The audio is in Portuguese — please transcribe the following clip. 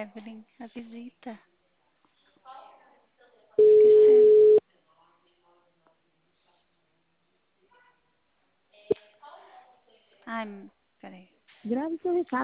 Evelyn, a visita. Esquecendo. Ai, peraí. Grave seu recado.